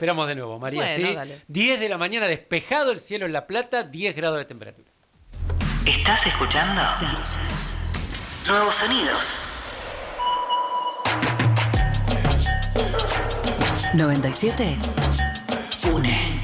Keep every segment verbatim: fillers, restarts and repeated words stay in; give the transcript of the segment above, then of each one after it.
esperamos de nuevo, María. Bueno, ¿sí? dale. diez de la mañana, despejado el cielo en La Plata, diez grados de temperatura. ¿Estás escuchando? Nuevos sonidos. noventa y siete. Une.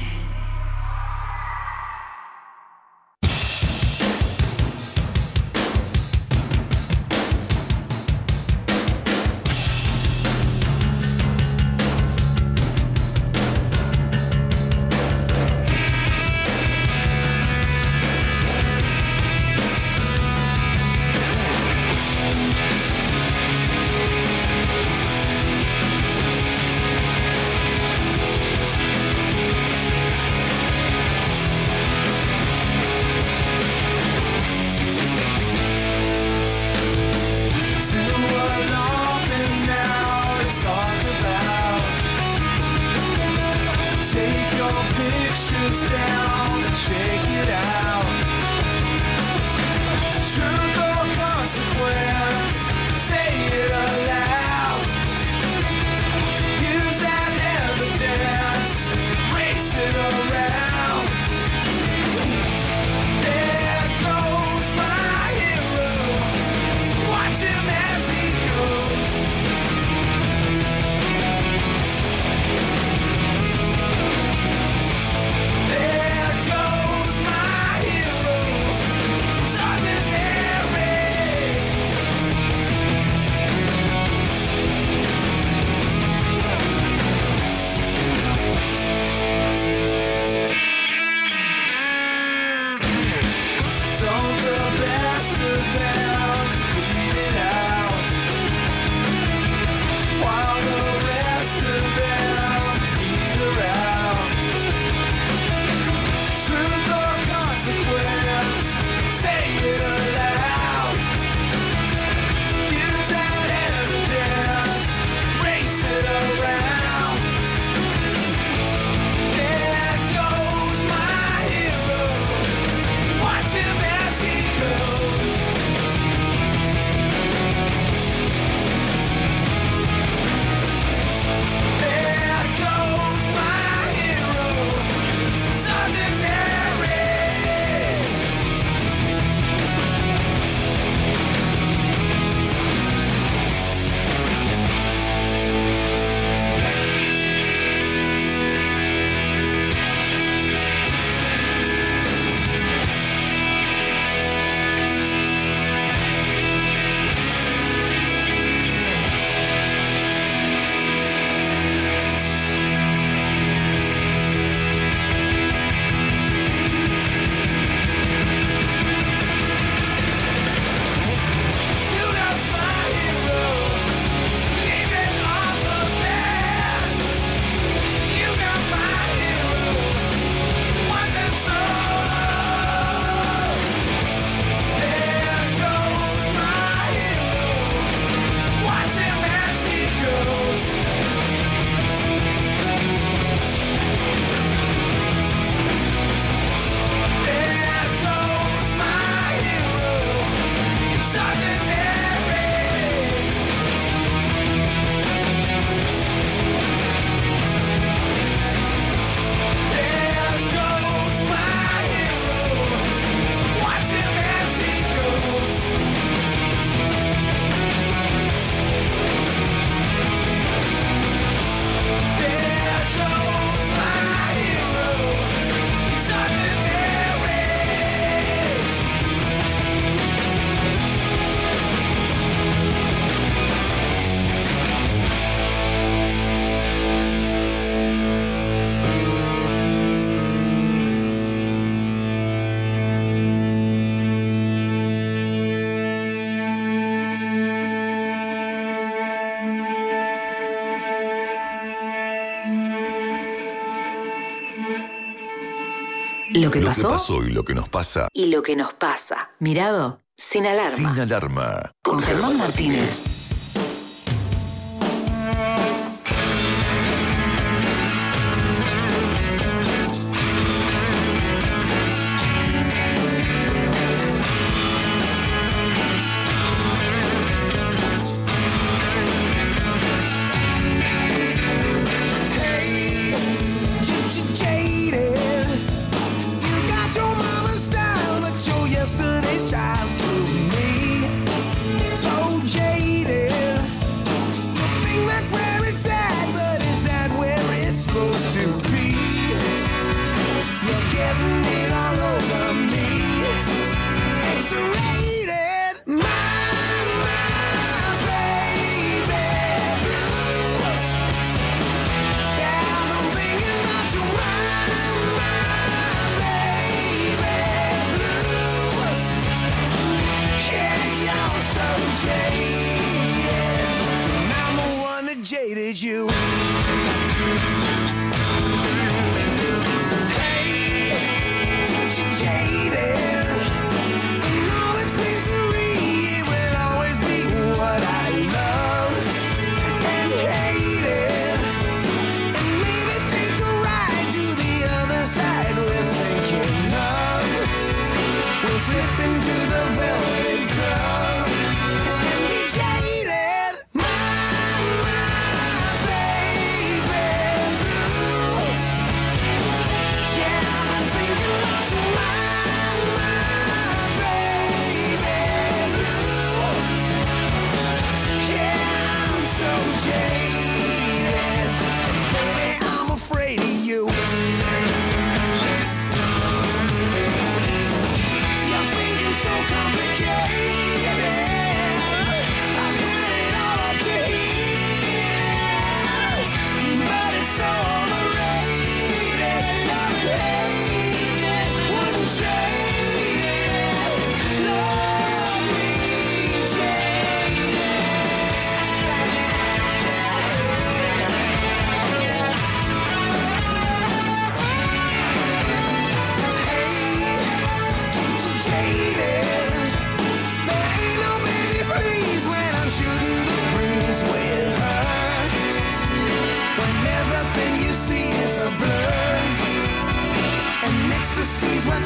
Lo que, lo pasó, que pasó y lo que nos pasa. y lo que nos pasa. Mirado sin alarma. Sin alarma. Con Germán Martínez.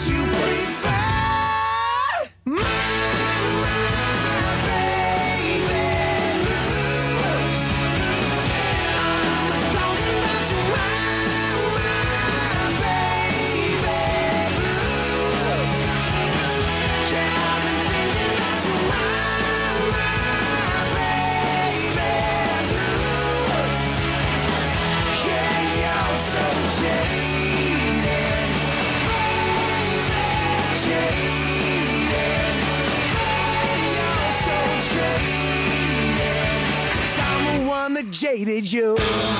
you prefer. Jaded you.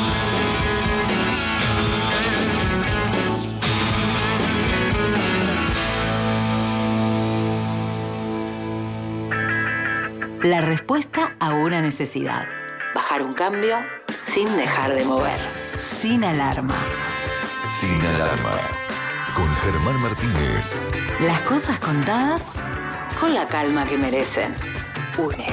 La respuesta a una necesidad. Bajar un cambio sin dejar de mover. Sin alarma. Sin alarma. Con Germán Martínez. Las cosas contadas con la calma que merecen. UNE.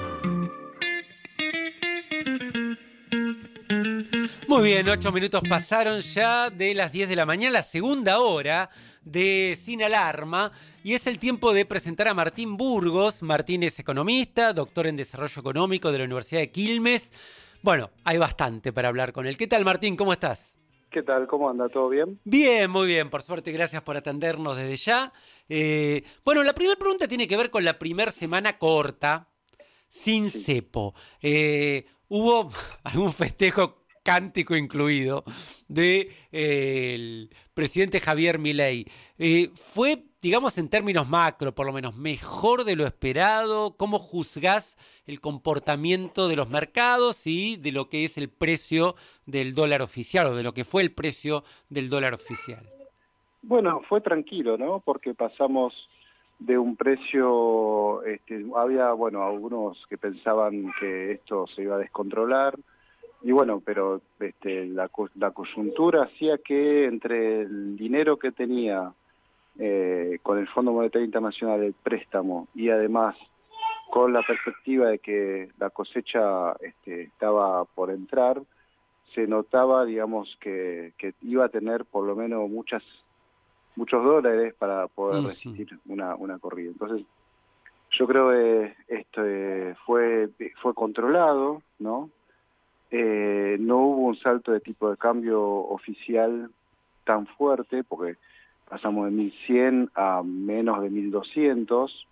Muy bien, ocho minutos pasaron ya de las diez de la mañana, la segunda hora de Sin Alarma, y es el tiempo de presentar a Martín Burgos. Martín es economista, doctor en Desarrollo Económico de la Universidad de Quilmes. Bueno, hay bastante para hablar con él. ¿Qué tal, Martín? ¿Cómo estás? ¿Qué tal? ¿Cómo anda? ¿Todo bien? Bien, muy bien. Por suerte, gracias por atendernos desde ya. Eh, bueno, la primera pregunta tiene que ver con la primera semana corta, sin Sí. cepo. Eh, ¿Hubo algún festejo cántico incluido de eh, el presidente Javier Milei? Eh, ¿Fue, digamos, en términos macro, por lo menos, mejor de lo esperado? ¿Cómo juzgás el comportamiento de los mercados y de lo que es el precio del dólar oficial, o de lo que fue el precio del dólar oficial? Bueno, fue tranquilo, ¿no? Porque pasamos de un precio, este, había, bueno, algunos que pensaban que esto se iba a descontrolar, y bueno, pero este, la, la coyuntura hacía que entre el dinero que tenía eh, con el Fondo Monetario Internacional, el préstamo, y además con la perspectiva de que la cosecha este, estaba por entrar, se notaba, digamos, que, que iba a tener por lo menos muchas muchos dólares para poder Uh-huh. resistir una, una corrida. Entonces, yo creo que esto eh, fue, fue controlado, ¿no? Eh, no hubo un salto de tipo de cambio oficial tan fuerte, porque pasamos de mil cien a menos de mil doscientos,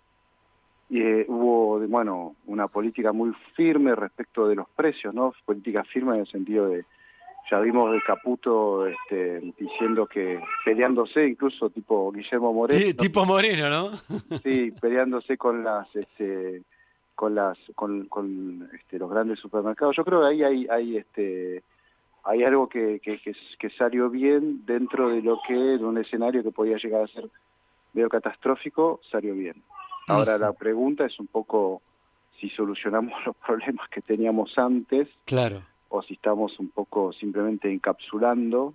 y eh, hubo, bueno, una política muy firme respecto de los precios, ¿no? Política firme en el sentido de, ya vimos de Caputo este, diciendo que, peleándose incluso tipo Guillermo Moreno. Sí, tipo Moreno, ¿no? Sí, peleándose con las, este, con las, con, con este, los grandes supermercados. Yo creo que ahí hay, hay, este, hay algo que, que, que, que salió bien dentro de lo que, de un escenario que podía llegar a ser medio catastrófico, salió bien. Ahora la pregunta es un poco si solucionamos los problemas que teníamos antes, Claro. o si estamos un poco simplemente encapsulando,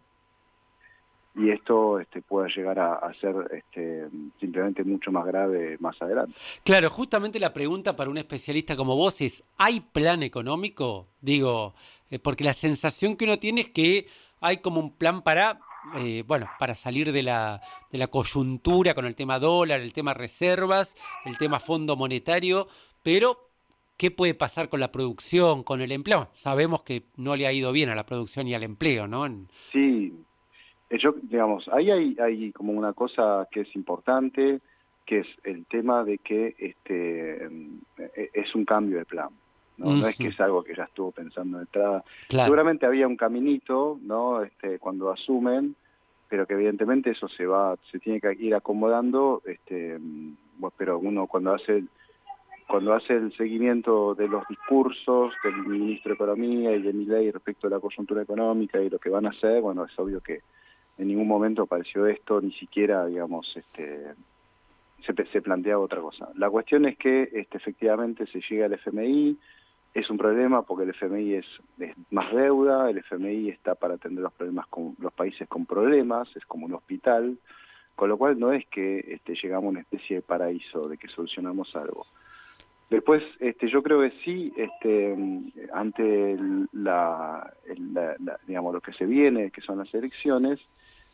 y esto este, pueda llegar a, a ser este, simplemente mucho más grave más adelante. Claro, justamente la pregunta para un especialista como vos es, ¿hay plan económico? Digo, eh, porque la sensación que uno tiene es que hay como un plan para, eh, bueno, para salir de la, de la coyuntura con el tema dólar, el tema reservas, el tema fondo monetario, pero ¿qué puede pasar con la producción, con el empleo? Sabemos que no le ha ido bien a la producción y al empleo, ¿no? En... Sí, yo, digamos, ahí hay, hay como una cosa que es importante, que es el tema de que este es un cambio de plan, ¿no? Uh-huh. No es que es algo que ya estuvo pensando de entrada. Claro. Seguramente había un caminito, ¿no? Este, cuando asumen, pero que evidentemente eso se va, se tiene que ir acomodando, este, bueno, pero uno cuando hace el, cuando hace el seguimiento de los discursos del ministro de Economía y de Milei respecto a la coyuntura económica y lo que van a hacer, bueno, es obvio que en ningún momento apareció esto, ni siquiera, digamos, este, se, se planteaba otra cosa. La cuestión es que este, efectivamente se llega al F M I, es un problema porque el F M I es, es más deuda, el F M I está para atender los problemas con los países con problemas, es como un hospital, con lo cual no es que este, llegamos a una especie de paraíso, de que solucionamos algo. Después, este, yo creo que sí, este, ante el, la, el, la, la, digamos, lo que se viene, que son las elecciones,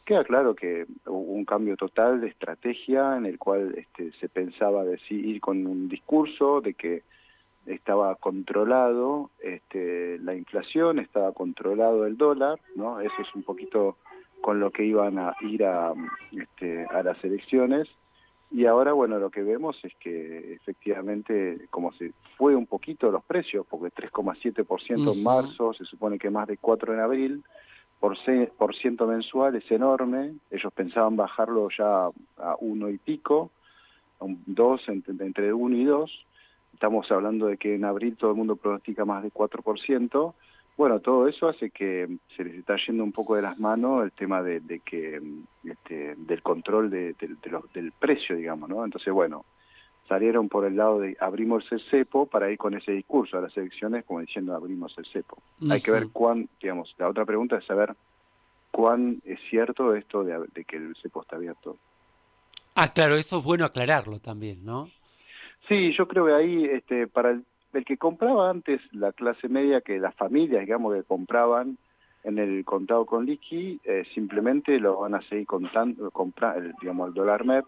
queda claro que hubo un cambio total de estrategia en el cual este, se pensaba de sí, ir con un discurso de que estaba controlado este, la inflación, estaba controlado el dólar, ¿no? Eso es un poquito con lo que iban a ir a, este, a las elecciones. Y ahora, bueno, lo que vemos es que efectivamente, como se fue un poquito los precios, porque tres coma siete por ciento Uh-huh. en marzo, se supone que más de cuatro en abril, por, ce- por ciento mensual es enorme. Ellos pensaban bajarlo ya a uno y pico, a un dos, entre, entre uno y dos. Estamos hablando de que en abril todo el mundo pronostica más de cuatro por ciento. Bueno, todo eso hace que se les está yendo un poco de las manos el tema de, de que este, del control de, de, de los, del precio, digamos, ¿no? Entonces, bueno, salieron por el lado de abrimos el cepo para ir con ese discurso a las elecciones, como diciendo abrimos el cepo. Uh-huh. Hay que ver cuán, digamos, la otra pregunta es saber cuán es cierto esto de, de que el cepo está abierto. Ah, claro, eso es bueno aclararlo también, ¿no? Sí, yo creo que ahí, este, para el, el que compraba antes, la clase media, que las familias, digamos, que compraban en el contado con liqui, eh, simplemente lo van a seguir contando, comprar, el, digamos, el dólar M E P.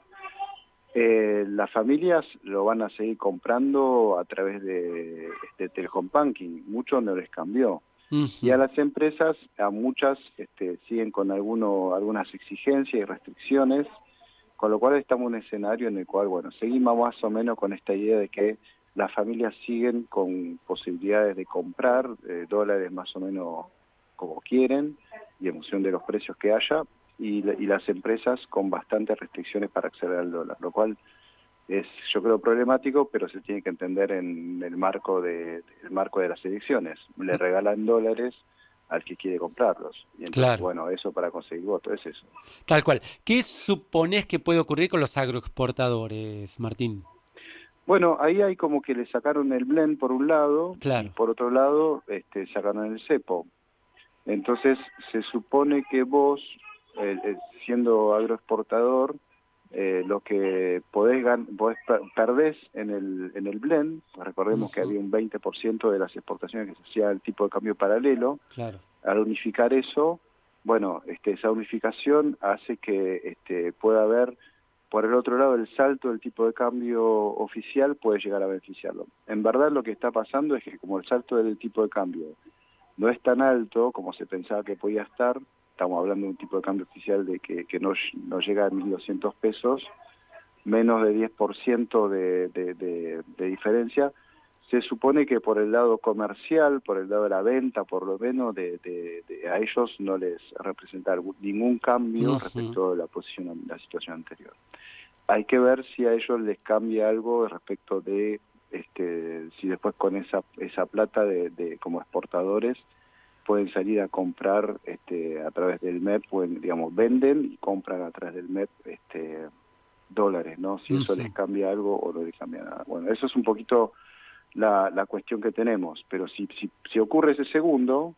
Eh, las familias lo van a seguir comprando a través de, de Telecom Banking, mucho no les cambió. Uh-huh. Y a las empresas, a muchas este, siguen con alguno, algunas exigencias y restricciones, con lo cual estamos en un escenario en el cual, bueno, seguimos más o menos con esta idea de que las familias siguen con posibilidades de comprar eh, dólares más o menos como quieren y en función de los precios que haya, y, y las empresas con bastantes restricciones para acceder al dólar, lo cual es, yo creo, problemático, pero se tiene que entender en el marco de, el marco de las elecciones. Le regalan dólares al que quiere comprarlos. Y entonces, Claro. bueno, eso para conseguir votos, es eso. Tal cual. ¿Qué suponés que puede ocurrir con los agroexportadores, Martín? Bueno, ahí hay como que le sacaron el blend por un lado, Claro. y por otro lado este, sacaron el cepo. Entonces se supone que vos, eh, eh, siendo agroexportador, eh, lo que podés, gan podés per perdés en el, en el blend, recordemos uh-huh. que había un veinte por ciento de las exportaciones que se hacía el tipo de cambio paralelo. Claro. Al unificar eso, bueno, este, esa unificación hace que este, pueda haber, por el otro lado, el salto del tipo de cambio oficial puede llegar a beneficiarlo. En verdad lo que está pasando es que como el salto del tipo de cambio no es tan alto como se pensaba que podía estar, estamos hablando de un tipo de cambio oficial de que, que no, no llega a mil doscientos pesos, menos de diez por ciento de, de, de, de diferencia, se supone que por el lado comercial, por el lado de la venta, por lo menos, de, de, de, a ellos no les representa ningún cambio uh-huh. respecto a la posición, la situación anterior. Hay que ver si a ellos les cambia algo respecto de, este, si después con esa, esa plata de, de como exportadores pueden salir a comprar este, a través del M E P, pueden, digamos, venden y compran a través del M E P este, dólares, ¿no? Si eso uh-huh. les cambia algo o no les cambia nada. Bueno, eso es un poquito la, la cuestión que tenemos, pero si, si, si ocurre ese segundo,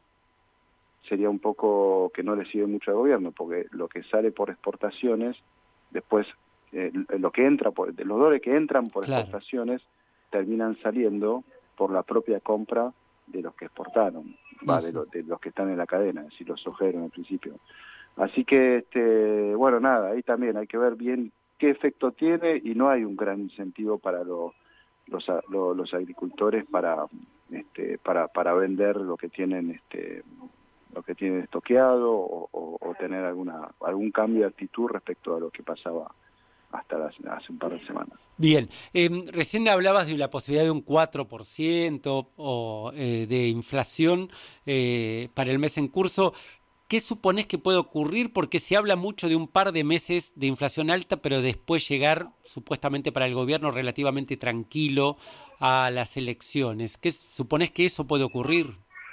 sería un poco que no le sirve mucho al gobierno, porque lo que sale por exportaciones, después, eh, lo que entra, por, los dólares que entran por claro. exportaciones, terminan saliendo por la propia compra de los que exportaron, va, de, lo, de los que están en la cadena, es decir, los sojeros en principio. Así que, este, bueno, nada, ahí también hay que ver bien qué efecto tiene y no hay un gran incentivo para lo, los, lo, los agricultores para, este, para, para vender lo que tienen, este, lo que tienen estoqueado o, o, o tener alguna, algún cambio de actitud respecto a lo que pasaba hasta las, hace un par de semanas. Bien, eh, recién hablabas de la posibilidad de un cuatro por ciento o eh, de inflación eh, para el mes en curso. ¿Qué suponés que puede ocurrir? Porque se habla mucho de un par de meses de inflación alta, pero después llegar supuestamente para el gobierno relativamente tranquilo a las elecciones. ¿Qué suponés que eso puede ocurrir?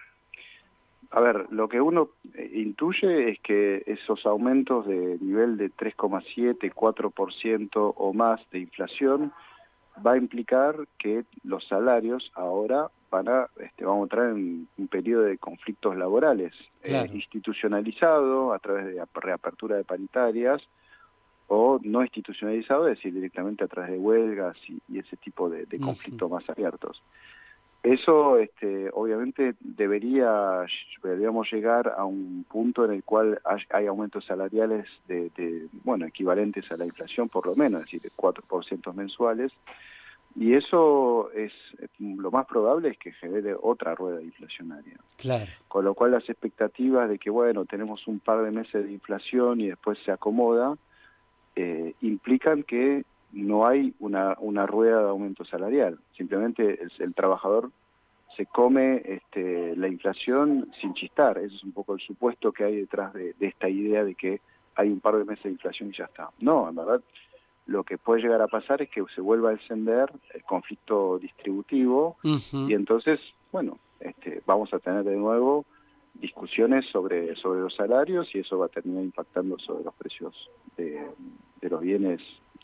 A ver, lo que uno intuye es que esos aumentos de nivel de tres coma siete, cuatro por ciento o más de inflación va a implicar que los salarios ahora van a, este, vamos a entrar en un periodo de conflictos laborales, claro. eh, institucionalizado a través de reapertura de paritarias o no institucionalizado, es decir, directamente a través de huelgas y, y ese tipo de, de conflictos uh-huh. más abiertos. Eso, este, obviamente, debería, deberíamos llegar a un punto en el cual hay, hay aumentos salariales de, de, bueno, equivalentes a la inflación, por lo menos, es decir, de cuatro por ciento mensuales, y eso es, lo más probable es que genere otra rueda inflacionaria. Claro. Con lo cual las expectativas de que, bueno, tenemos un par de meses de inflación y después se acomoda, eh, implican que no hay una, una rueda de aumento salarial. Simplemente el, el trabajador se come este, la inflación sin chistar. Ese es un poco el supuesto que hay detrás de, de esta idea de que hay un par de meses de inflación y ya está. No, en verdad, lo que puede llegar a pasar es que se vuelva a encender el conflicto distributivo uh-huh. y entonces, bueno, este, vamos a tener de nuevo discusiones sobre, sobre los salarios y eso va a terminar impactando sobre los precios de, de los bienes,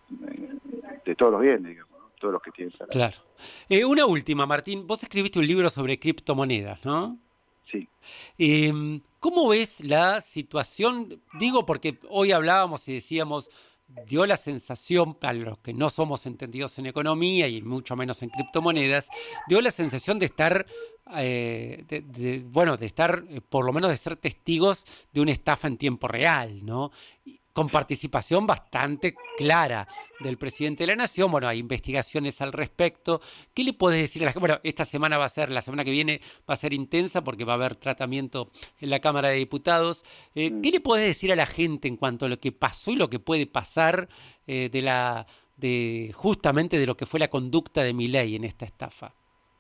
de todos los bienes, digamos, ¿no? Todos los que tienen salario. Claro. Eh, una última, Martín. Vos escribiste un libro sobre criptomonedas, ¿no? Sí. Eh, ¿Cómo ves la situación? Digo porque hoy hablábamos y decíamos, dio la sensación, a los que no somos entendidos en economía y mucho menos en criptomonedas, dio la sensación de estar, eh, de, de, bueno, de estar, eh, por lo menos de ser testigos de una estafa en tiempo real, ¿no? Con participación bastante clara del presidente de la Nación. Bueno, hay investigaciones al respecto. ¿Qué le podés decir a la gente? Bueno, esta semana va a ser, la semana que viene va a ser intensa porque va a haber tratamiento en la Cámara de Diputados. Eh, ¿Qué le podés decir a la gente en cuanto a lo que pasó y lo que puede pasar eh, de la, de justamente de lo que fue la conducta de Milei en esta estafa?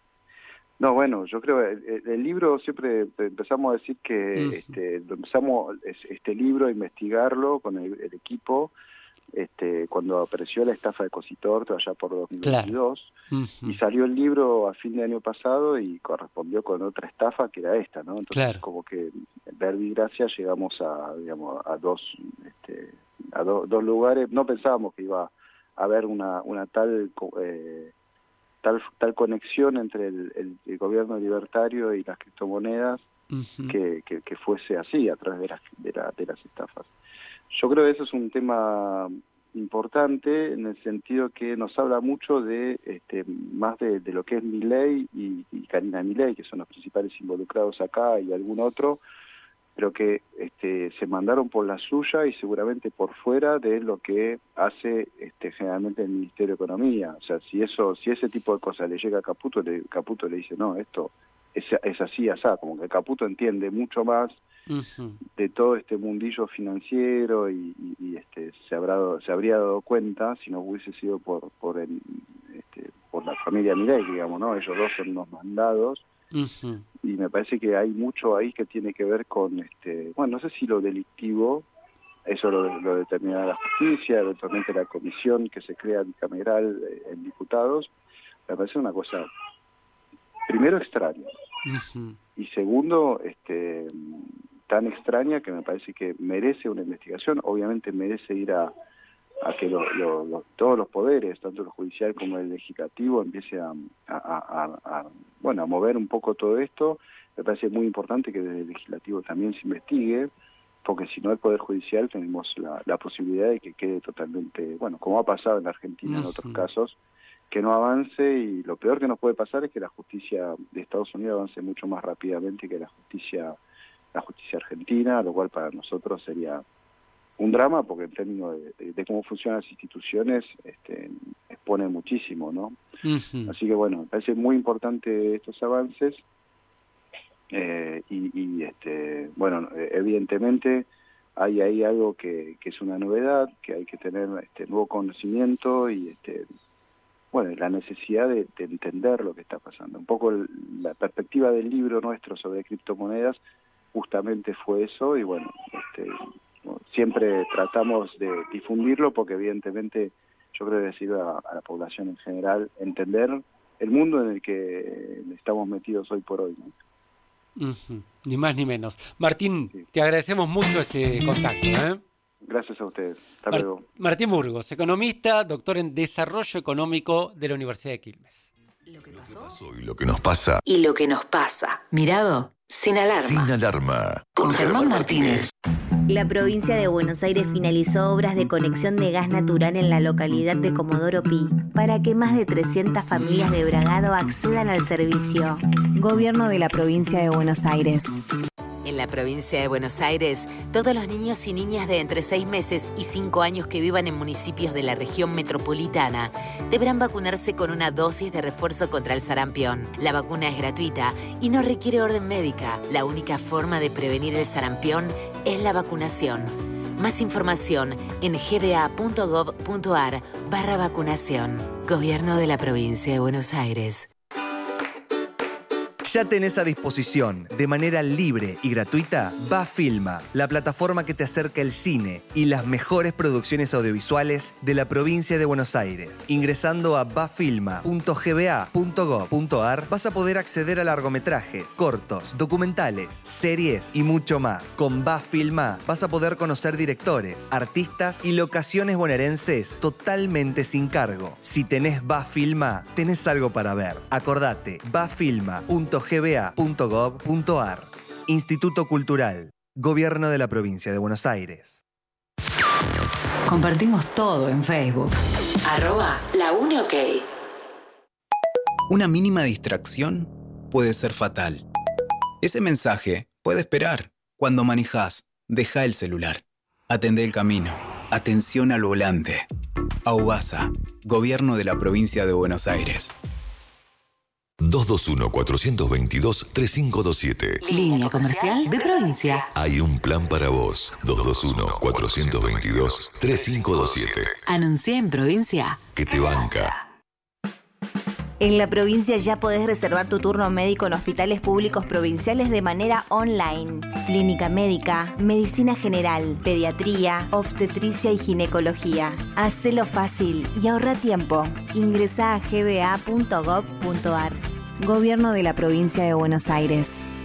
No, bueno, yo creo el, el libro siempre empezamos a decir que uh-huh. este, empezamos este libro a investigarlo con el, el equipo este, cuando apareció la estafa de Cositorto allá por dos mil veintidós claro. uh-huh. y salió el libro a fin de año pasado y correspondió con otra estafa que era esta, ¿no? Entonces claro. como que verbi y gracia llegamos a digamos a dos este, a do, dos lugares. No pensábamos que iba a haber una una tal eh, Tal, tal conexión entre el, el, el gobierno libertario y las criptomonedas uh-huh. que, que, que fuese así a través de las, de, la, de las estafas. Yo creo que eso es un tema importante en el sentido que nos habla mucho de este, más de, de lo que es Milei y, y Karina Milei, que son los principales involucrados acá y algún otro, pero que este, se mandaron por la suya y seguramente por fuera de lo que hace este, generalmente el Ministerio de Economía. O sea, si eso, si ese tipo de cosas le llega a Caputo, le, Caputo le dice, no, esto es, es así, asá, como que Caputo entiende mucho más uh-huh. de todo este mundillo financiero y, y, y este, se, habrá, se habría dado cuenta si no hubiese sido por, por, el, este, por la familia Milei, digamos, ¿no? Ellos dos son unos mandados. Uh-huh. Y me parece que hay mucho ahí que tiene que ver con, este bueno, no sé si lo delictivo, eso lo, lo determinará la justicia, eventualmente la comisión que se crea bicameral en diputados, me parece una cosa, primero, extraña, uh-huh. y segundo, este tan extraña que me parece que merece una investigación, obviamente merece ir a a que lo, lo, lo, todos los poderes, tanto el judicial como el legislativo, empiece a, a, a, a, bueno, a mover un poco todo esto. Me parece muy importante que desde el legislativo también se investigue, porque si no el Poder Judicial tenemos la, la posibilidad de que quede totalmente, bueno, como ha pasado en Argentina uh-huh. en otros casos, que no avance, y lo peor que nos puede pasar es que la justicia de Estados Unidos avance mucho más rápidamente que la justicia, la justicia argentina, lo cual para nosotros sería un drama, porque en términos de, de, de cómo funcionan las instituciones este, expone muchísimo, ¿no? Uh-huh. Así que bueno, me parece muy importante estos avances eh, y, y este bueno, evidentemente hay ahí algo que, que es una novedad, que hay que tener este nuevo conocimiento y este bueno, la necesidad de, de entender lo que está pasando. Un poco el, la perspectiva del libro nuestro sobre criptomonedas justamente fue eso, y bueno, este siempre tratamos de difundirlo porque evidentemente yo creo que debe sirve a, a la población en general entender el mundo en el que estamos metidos hoy por hoy, ¿no? Uh-huh. Ni más ni menos. Martín, sí. te agradecemos mucho este contacto, ¿eh? Gracias a ustedes. Hasta Mar- luego. Martín Burgos, economista, doctor en Desarrollo Económico de la Universidad de Quilmes. Lo que pasó, lo que pasó y lo que nos pasa. Y lo que nos pasa. Mirado sin alarma. Sin alarma. Con Germán Martínez. La provincia de Buenos Aires finalizó obras de conexión de gas natural en la localidad de Comodoro Pi para que más de trescientas familias de Bragado accedan al servicio. Gobierno de la provincia de Buenos Aires. En la provincia de Buenos Aires, todos los niños y niñas de entre seis meses y cinco años que vivan en municipios de la región metropolitana deberán vacunarse con una dosis de refuerzo contra el sarampión. La vacuna es gratuita y no requiere orden médica. La única forma de prevenir el sarampión es la vacunación. Más información en gba.gov.ar barra vacunación. Gobierno de la provincia de Buenos Aires. Ya tenés a disposición, de manera libre y gratuita, Bafilma, la plataforma que te acerca el cine y las mejores producciones audiovisuales de la provincia de Buenos Aires. Ingresando a bafilma punto g b a punto gov punto a r vas a poder acceder a largometrajes, cortos, documentales, series y mucho más. Con Bafilma vas a poder conocer directores, artistas y locaciones bonaerenses totalmente sin cargo. Si tenés Bafilma, tenés algo para ver. Acordate, bafilma punto g b a punto gov punto a r. Instituto Cultural, Gobierno de la Provincia de Buenos Aires. Compartimos todo en Facebook. Arroba La Uni OK. Una mínima distracción puede ser fatal. Ese mensaje puede esperar. Cuando manejás, deja el celular. Atendé el camino. Atención al volante. Aubasa, Gobierno de la Provincia de Buenos Aires. dos dos uno, cuatro dos dos, tres cinco dos siete. Línea comercial de provincia. Hay un plan para vos. dos dos uno, cuatro dos dos, tres cinco dos siete. Anuncié en provincia. Que te banca. En la provincia ya podés reservar tu turno médico en hospitales públicos provinciales de manera online. Clínica médica, medicina general, pediatría, obstetricia y ginecología. Hacelo fácil y ahorra tiempo. Ingresá a g b a punto gov punto a r. Gobierno de la provincia de Buenos Aires.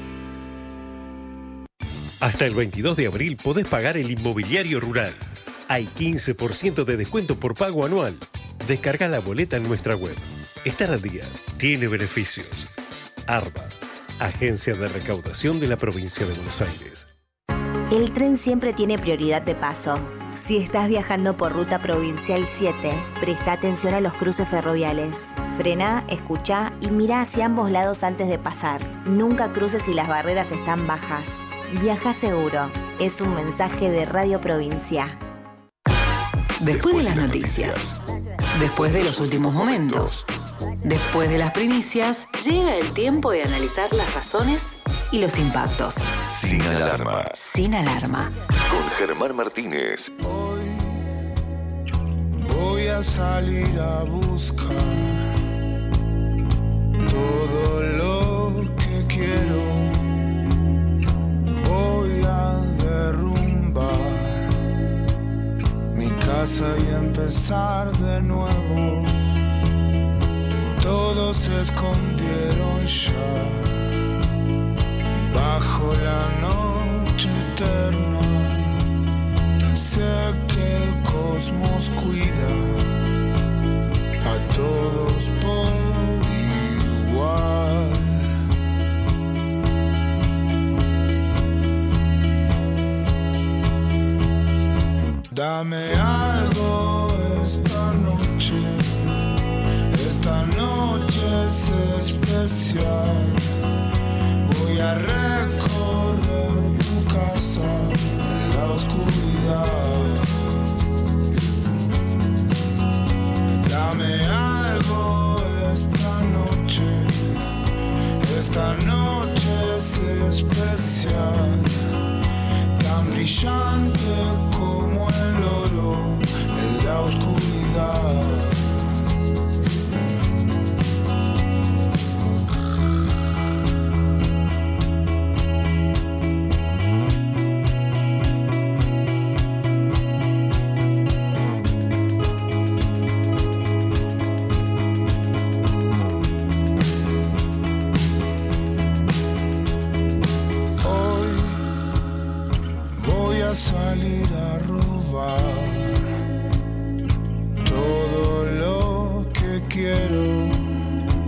Hasta el veintidós de abril podés pagar el inmobiliario rural. Hay quince por ciento de descuento por pago anual. Descarga la boleta en nuestra web. Estar al día tiene beneficios. ARBA, Agencia de Recaudación de la Provincia de Buenos Aires. El tren siempre tiene prioridad de paso. Si estás viajando por Ruta Provincial siete, presta atención a los cruces ferroviales. Frena, escucha y mira hacia ambos lados antes de pasar. Nunca cruces si las barreras están bajas. Viaja seguro. Es un mensaje de Radio Provincia. Después de las noticias. Después de los últimos momentos. Después de las primicias, llega el tiempo de analizar las razones y los impactos. Sin alarma. Sin alarma. Con Germán Martínez. Hoy voy a salir a buscar todo lo que quiero. Voy a derrumbar mi casa y empezar de nuevo. Todos se escondieron ya bajo la noche eterna. Sé que el cosmos cuida a todos por igual. Dame algo esta noche. Esta noche es especial. Voy a recorrer tu casa en la oscuridad. Dame algo esta noche. Esta noche es especial. Tan brillante como el oro en la oscuridad. Salir a robar todo lo que quiero.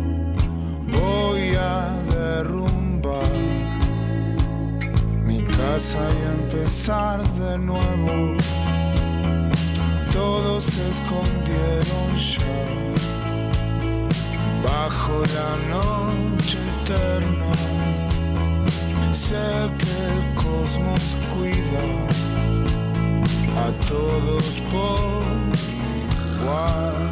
Voy a derrumbar mi casa casa y empezar de nuevo. Todos se escondieron ya bajo la noche eterna. Sé que el cosmos cuida a todos por igual.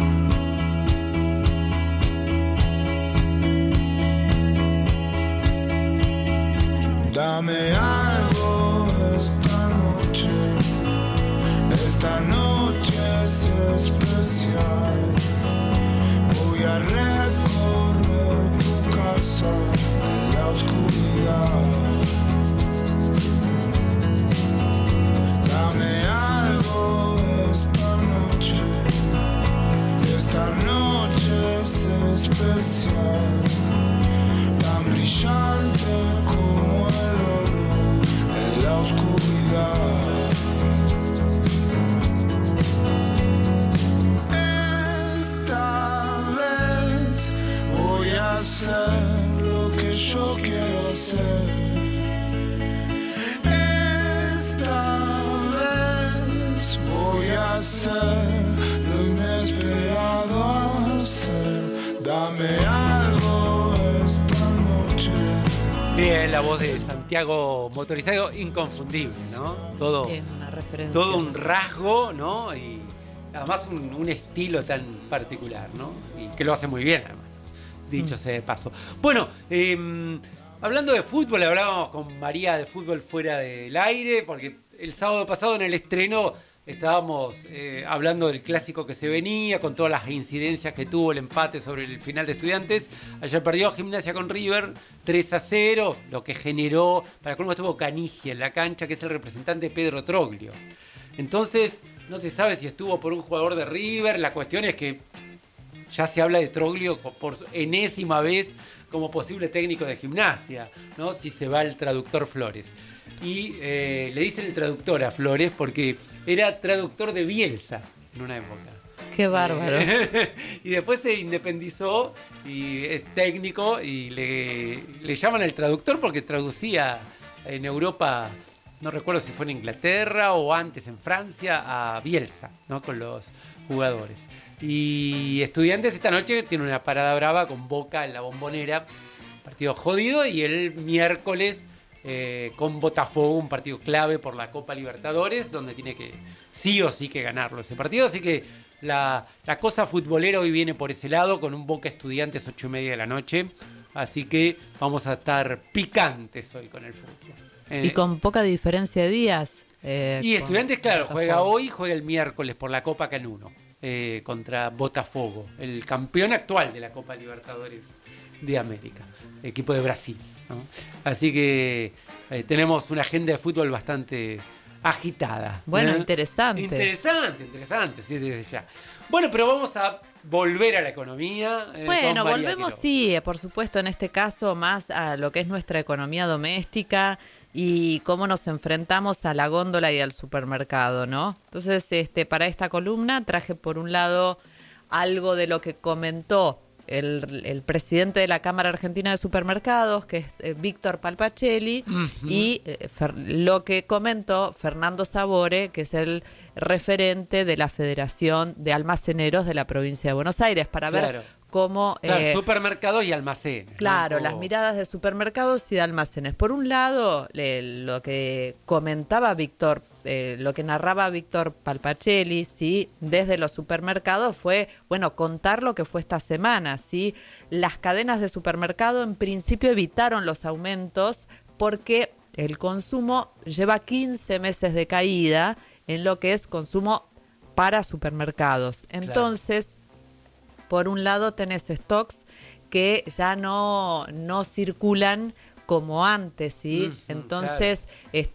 Dame algo esta noche, esta noche es especial. Voy a recorrer tu casa en la oscuridad. Dame algo esta noche, esta noche es especial, tan brillante como el oro en la oscuridad. Esta vez voy a hacer lo que yo quiero hacer. Esta vez voy a hacer lo inesperado hacer. Dame algo esta noche. Bien, la voz de Santiago Motorizado, inconfundible, ¿no? Todo, una referencia. todo un rasgo, ¿no? Y además un, un estilo tan particular, ¿no? Y que lo hace muy bien, además, dicho sea de paso. Bueno, eh, hablando de fútbol, hablábamos con María de fútbol fuera del aire, porque el sábado pasado en el estreno estábamos eh, hablando del clásico que se venía, con todas las incidencias que tuvo el empate sobre el final de Estudiantes. Ayer perdió Gimnasia con River tres a cero, lo que generó, para colmo estuvo Canigia en la cancha, que es el representante Pedro Troglio. Entonces, no se sabe si estuvo por un jugador de River. La cuestión es que ya se habla de Troglio por enésima vez como posible técnico de Gimnasia, ¿no? Si se va el traductor Flores. Y eh, le dicen el traductor a Flores porque era traductor de Bielsa en una época. ¡Qué bárbaro! Y después se independizó y es técnico y le, le llaman el traductor porque traducía en Europa, no recuerdo si fue en Inglaterra o antes en Francia, a Bielsa, ¿no? Con los jugadores. Y Estudiantes esta noche tiene una parada brava con Boca en la Bombonera, partido jodido, y el miércoles eh, con Botafogo, un partido clave por la Copa Libertadores, donde tiene que sí o sí que ganarlo ese partido. Así que la, la cosa futbolera hoy viene por ese lado, con un Boca Estudiantes ocho y media de la noche. Así que vamos a estar picantes hoy con el fútbol. Eh, y con poca diferencia de días. Eh, y Estudiantes, claro, Botafogo. juega hoy, juega el miércoles por la Copa Canuno. Eh, contra Botafogo, el campeón actual de la Copa Libertadores de América, equipo de Brasil, ¿no? Así que eh, tenemos una agenda de fútbol bastante agitada. Bueno, ¿eh? interesante. Interesante, interesante, sí, desde ya. Bueno, pero vamos a volver a la economía. Eh, Bueno, con María volvemos, Quiroga. sí, por supuesto, en este caso más a lo que es nuestra economía doméstica y cómo nos enfrentamos a la góndola y al supermercado, ¿no? Entonces, este, para esta columna traje por un lado algo de lo que comentó el, el presidente de la Cámara Argentina de Supermercados, que es eh, Víctor Palpacelli, Ujú. y eh, Fer- lo que comentó Fernando Sabore, que es el referente de la Federación de Almaceneros de la provincia de Buenos Aires, para Claro. ver cómo... Claro, eh, supermercados y almacenes. Claro, ¿no? las Como- miradas de supermercados y de almacenes. Por un lado, le- lo que comentaba Víctor, eh, lo que narraba Víctor Palpacelli, sí, desde los supermercados fue, bueno, contar lo que fue esta semana, sí. Las cadenas de supermercado en principio evitaron los aumentos porque el consumo lleva quince meses de caída en lo que es consumo para supermercados. Entonces, por un lado tenés stocks que ya no, no circulan como antes, ¿sí? Ujú, Entonces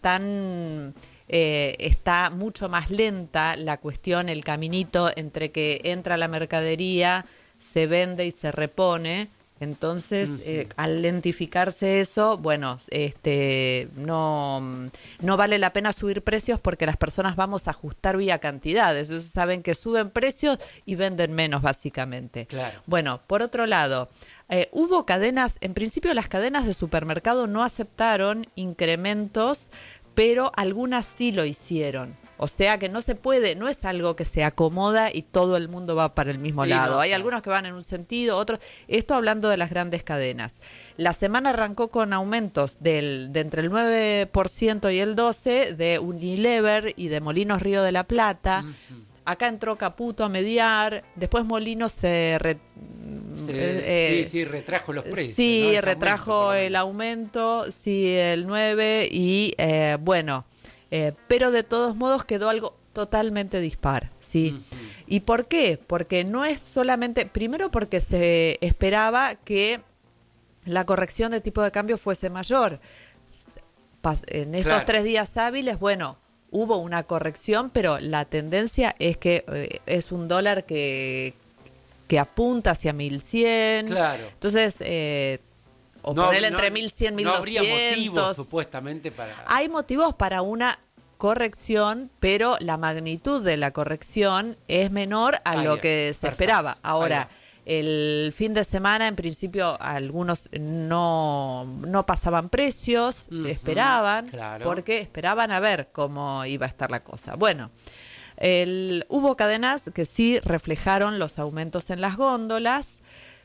están, eh, está mucho más lenta la cuestión, el caminito entre que entra la mercadería, se vende y se repone, Entonces, eh, al lentificarse eso, bueno, este, no, no vale la pena subir precios porque las personas vamos a ajustar vía cantidades. Entonces saben que suben precios y venden menos, básicamente. Claro. Bueno, por otro lado, eh, hubo cadenas, en principio las cadenas de supermercado no aceptaron incrementos, pero algunas sí lo hicieron. O sea que no se puede, no es algo que se acomoda y todo el mundo va para el mismo Sí, lado. no, Hay claro. algunos que van en un sentido, otros... Esto hablando de las grandes cadenas. La semana arrancó con aumentos del, de entre el nueve por ciento y el doce por ciento de Unilever y de Molinos Río de la Plata. Ujú. Acá entró Caputo a mediar, después Molinos se... Re, Se- eh, sí, sí, retrajo los precios. Sí, ¿no? Ese retrajo aumento, por lo el menos. aumento, sí, el nueve y eh, bueno, eh, pero de todos modos quedó algo totalmente dispar, ¿sí? Ujú. ¿Y por qué? Porque no es solamente, primero porque se esperaba que la corrección de tipo de cambio fuese mayor. Pas- En estos Claro. tres días hábiles, bueno, hubo una corrección, pero la tendencia es que eh, es un dólar que, que apunta hacia mil cien. Claro. Entonces, eh, o No, ponerle no- entre mil cien, mil No doscientos. habría motivos, supuestamente, para... Hay motivos para una corrección, pero la magnitud de la corrección es menor a Ahí lo va, que se perfecto, esperaba. ahí Ahora, va. el fin de semana, en principio, algunos no, no pasaban precios, Ujú, esperaban, claro. porque esperaban a ver cómo iba a estar la cosa. Bueno, el, hubo cadenas que sí reflejaron los aumentos en las góndolas,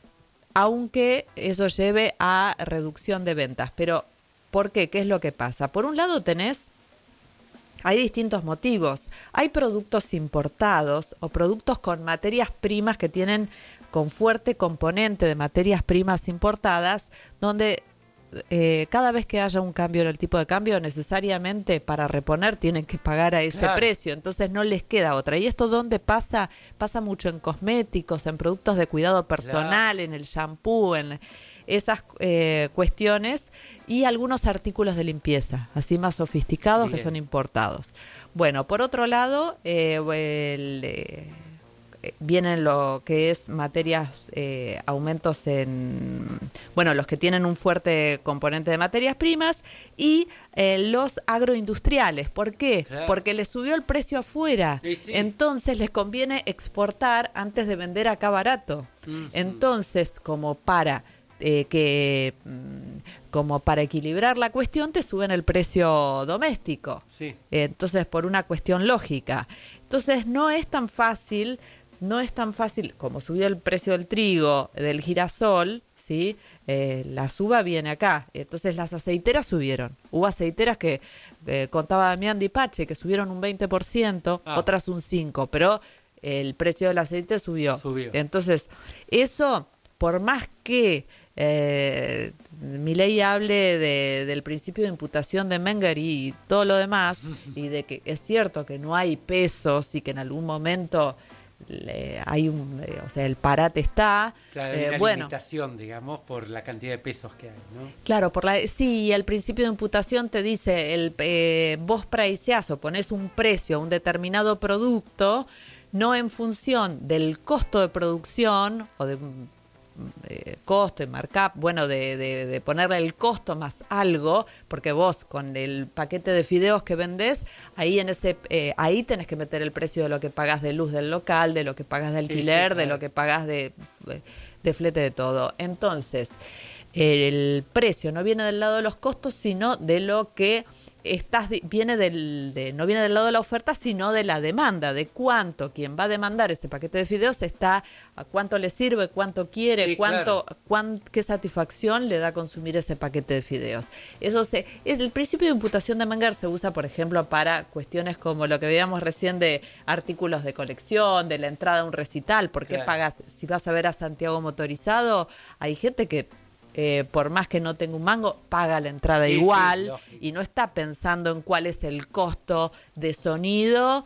aunque eso lleve a reducción de ventas. Pero, ¿por qué? ¿Qué es lo que pasa? Por un lado tenés, hay distintos motivos. Hay productos importados o productos con materias primas que tienen con fuerte componente de materias primas importadas, donde eh, cada vez que haya un cambio en el tipo de cambio, necesariamente para reponer tienen que pagar a ese Claro. precio, entonces no les queda otra. ¿Y esto dónde pasa? Pasa mucho en cosméticos, en productos de cuidado personal, en el shampoo, en esas eh, cuestiones, y algunos artículos de limpieza, así más sofisticados, Bien. que son importados. Bueno, por otro lado, eh, el, eh, vienen lo que es materias, eh, aumentos en, bueno, los que tienen un fuerte componente de materias primas y eh, los agroindustriales. ¿Por qué? Claro. Porque les subió el precio afuera. Sí, sí. Entonces les conviene exportar antes de vender acá barato. Ujú. Entonces, como para eh, que mm, como para equilibrar la cuestión, te suben el precio doméstico. Sí. Entonces, por una cuestión lógica. Entonces, no es tan fácil, no es tan fácil, como subió el precio del trigo, del girasol, ¿sí? Eh, la suba viene acá. Entonces, las aceiteras subieron. Hubo aceiteras que, eh, contaba Damián Dipache, que subieron un veinte por ciento, Ah. otras un cinco por ciento, pero el precio del aceite subió. Subió. Entonces, eso, por más que eh, Milei hable de, del principio de imputación de Menger y todo lo demás, y de que es cierto que no hay pesos y que en algún momento le- hay un, eh, o sea, el parate está, Claro, hay eh, una bueno, limitación, digamos, por la cantidad de pesos que hay, ¿no? claro, por la, sí, el principio de imputación te dice, el, eh, vos priceás o ponés un precio a un determinado producto, no en función del costo de producción o de un eh, costo y markup, bueno, de, de, de ponerle el costo más algo, porque vos con el paquete de fideos que vendés, ahí en ese eh, ahí tenés que meter el precio de lo que pagás de luz del local, de lo que pagás de alquiler, sí, de claro. lo que pagás de, de flete, de todo. Entonces, el precio no viene del lado de los costos, sino de lo que estás viene del de, no viene del lado de la oferta, sino de la demanda, de cuánto quien va a demandar ese paquete de fideos está, a cuánto le sirve, cuánto quiere, Sí, cuánto, claro. cuán, qué satisfacción le da consumir ese paquete de fideos. Eso se, es el principio de imputación de Menger se usa, por ejemplo, para cuestiones como lo que veíamos recién de artículos de colección, de la entrada a un recital. ¿Por qué Claro. pagas? Si vas a ver a Santiago Motorizado, hay gente que Eh, por más que no tenga un mango, paga la entrada Sí, sí, igual lógico. y no está pensando en cuál es el costo de sonido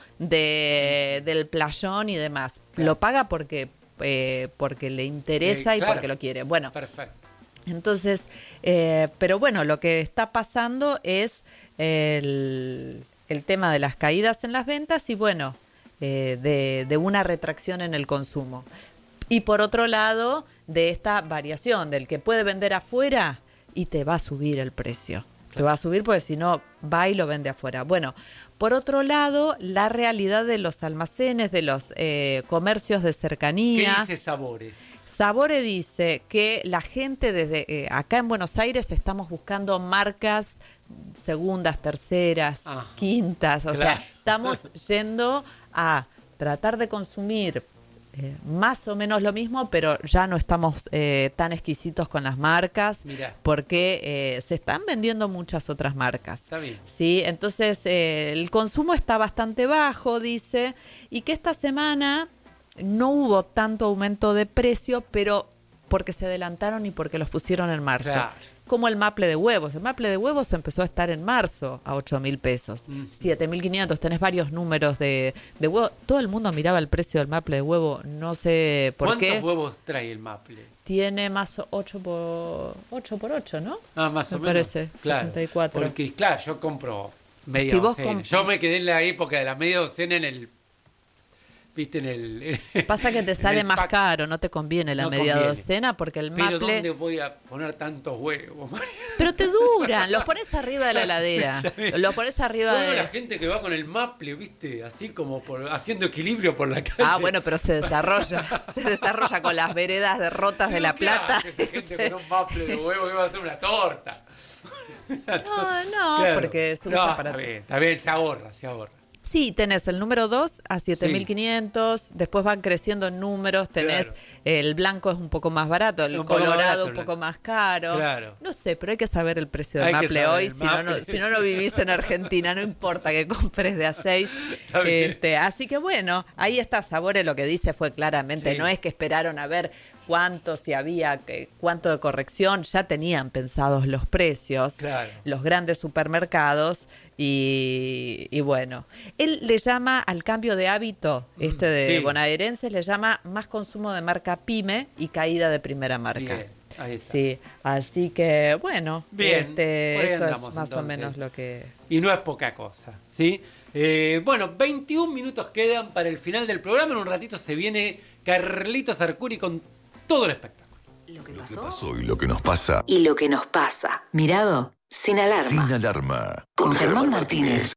de, del playón y demás. Claro. Lo paga porque, eh, porque le interesa Eh, y claro. porque lo quiere. Bueno, Perfecto. entonces, eh, pero bueno, lo que está pasando es el, el tema de las caídas en las ventas y bueno, eh, de, de una retracción en el consumo. Y por otro lado, de esta variación del que puede vender afuera y te va a subir el precio. Claro. Te va a subir porque si no, va y lo vende afuera. Bueno, por otro lado, la realidad de los almacenes, de los eh, comercios de cercanía. ¿Qué dice Sabore? Sabore dice que la gente desde eh, acá en Buenos Aires estamos buscando marcas segundas, terceras, Ajá. quintas. O claro. sea, estamos yendo a tratar de consumir eh, más o menos lo mismo, pero ya no estamos eh, tan exquisitos con las marcas. Mirá. Porque eh, se están vendiendo muchas otras marcas. Está bien. ¿Sí? Entonces, eh, el consumo está bastante bajo, dice, y que esta semana no hubo tanto aumento de precio, pero porque se adelantaron y porque los pusieron en marzo. Claro. Como el maple de huevos. El maple de huevos empezó a estar en marzo a ocho mil pesos. Uh-huh. siete mil quinientos. Tenés varios números de, de huevos. Todo el mundo miraba el precio del maple de huevo. No sé por ¿Cuántos qué. ¿Cuántos huevos trae el maple? Tiene más ocho por ocho, ¿no? Ah, más me o menos. Me parece, claro, sesenta y cuatro. Porque, claro, yo compro media si vos docena. comp- Yo me quedé en la época de la media docena en el... Viste, en el... En Pasa que te sale más pack. Caro, no te conviene la no media conviene. docena porque el Pero maple... ¿dónde voy a poner tantos huevos, María? Pero te duran, los pones arriba de la heladera. Los pones arriba Solo de... la gente que va con el maple, viste, así como por, haciendo equilibrio por la calle. Ah, bueno, pero se desarrolla, se desarrolla con las veredas derrotas Pero de La ¿qué Plata. hace esa gente con un maple de huevo que va a hacer una torta? No, no, claro. porque se usa no, para... Está bien, está bien, se ahorra, se ahorra. Sí, tenés el número dos a siete mil quinientos, sí. Después van creciendo en números, tenés claro. El blanco es un poco más barato, el un colorado barato, un poco más caro. Claro. No sé, pero hay que saber el precio del hay maple hoy, si no, no, si no, no vivís en Argentina, no importa que compres de a seis. Este, así que bueno, ahí está Sabore, lo que dice fue claramente, sí. No es que esperaron a ver cuánto, si había, que, cuánto de corrección, ya tenían pensados los precios, claro. Los grandes supermercados. Y, y bueno, él le llama al cambio de hábito, este de sí. bonaerenses, le llama más consumo de marca pyme y caída de primera marca. Bien, ahí está. Sí, así que bueno, bien, este, eso andamos, es más entonces. O menos lo que... Y no es poca cosa, ¿sí? Eh, bueno, veintiún minutos quedan para el final del programa, en un ratito se viene Carlitos Arcuri con todo el espectáculo. Lo que pasó, lo que pasó y lo que nos pasa. Y lo que nos pasa. Mirado. Sin alarma. Sin alarma. Con, con Germán Martínez.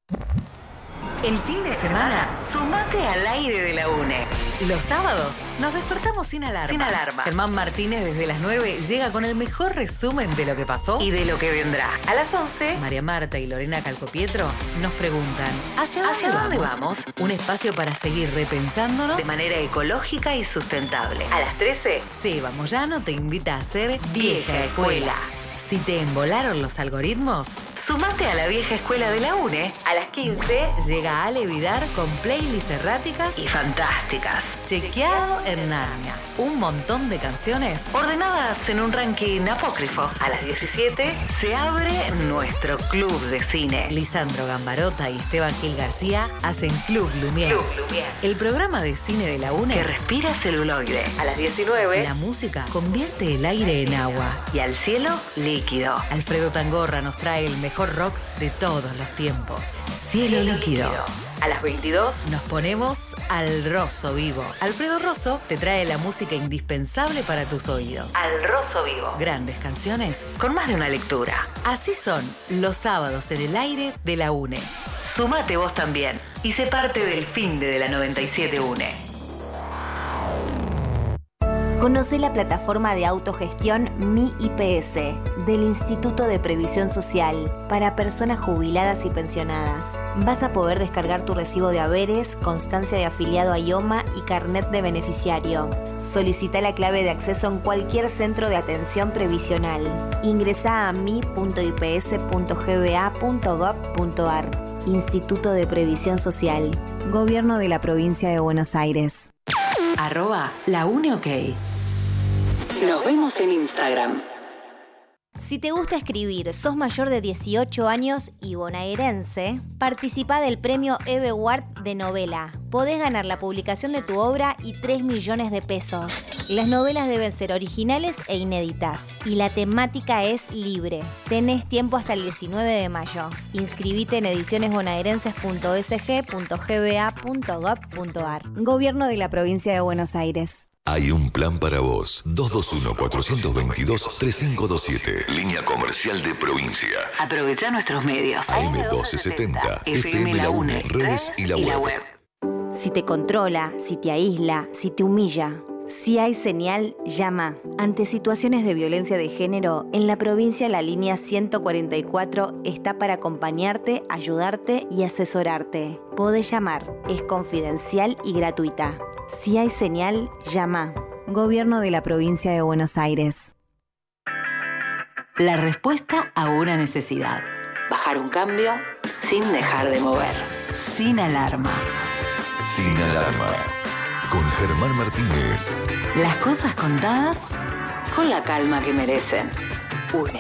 El fin de semana, sumate al aire de la UNE. Los sábados nos despertamos sin alarma. Sin alarma. Germán Martínez desde las nueve llega con el mejor resumen de lo que pasó y de lo que vendrá. A las once, María Marta y Lorena Calcopietro nos preguntan ¿Hacia dónde, ¿Hacia dónde vamos? vamos? Un espacio para seguir repensándonos de manera ecológica y sustentable. A las trece, Seba Moyano te invita a hacer Vieja Escuela. Si te embolaron los algoritmos, sumate a la vieja escuela de la UNE. A las quince llega Ale Vidar con playlists erráticas y fantásticas. Chequeado en Narnia. Un montón de canciones ordenadas en un ranking apócrifo. A las diecisiete se abre nuestro club de cine. Lisandro Gambarota y Esteban Gil García hacen Club Lumière. Club Lumière. El programa de cine de la UNE que respira celuloide. A las diecinueve la música convierte el aire en agua y al cielo líquido. Alfredo Tangorra nos trae el mejor rock de todos los tiempos. Cielo, Cielo líquido. líquido. A las veintidós nos ponemos al Rosso Vivo. Alfredo Rosso te trae la música indispensable para tus oídos. Al Rosso Vivo. Grandes canciones con más de una lectura. Así son los sábados en el aire de la UNE. Sumate vos también y sé parte del fin de la noventa y siete UNE. Conoce la plataforma de autogestión Mi I P S del Instituto de Previsión Social para personas jubiladas y pensionadas. Vas a poder descargar tu recibo de haberes, constancia de afiliado a IOMA y carnet de beneficiario. Solicita la clave de acceso en cualquier centro de atención previsional. Ingresa a mi punto i p s punto g b a punto gob punto a r. Instituto de Previsión Social. Gobierno de la Provincia de Buenos Aires. Arroba la UNE OK. Nos vemos en Instagram. Si te gusta escribir, sos mayor de dieciocho años y bonaerense, participa del premio Eve Ward de novela. Podés ganar la publicación de tu obra y tres millones de pesos. Las novelas deben ser originales e inéditas. Y la temática es libre. Tenés tiempo hasta el diecinueve de mayo. Inscribite en ediciones bonaerenses punto s g punto g b a punto gob punto a r. Gobierno de la Provincia de Buenos Aires. Hay un plan para vos. dos dos uno, cuatro dos dos, tres cinco dos siete. Línea comercial de provincia. Aprovecha nuestros medios. A M doce setenta, F M La UNE, redes y la web. Si te controla, si te aísla, si te humilla, si hay señal, llama. Ante situaciones de violencia de género, en la provincia la línea ciento cuarenta y cuatro está para acompañarte, ayudarte y asesorarte. Podés llamar, es confidencial y gratuita. Si hay señal, llama. Gobierno de la Provincia de Buenos Aires. La respuesta a una necesidad. Bajar un cambio sin dejar de mover. Sin alarma. Sin alarma. Con Germán Martínez. Las cosas contadas con la calma que merecen. UNE.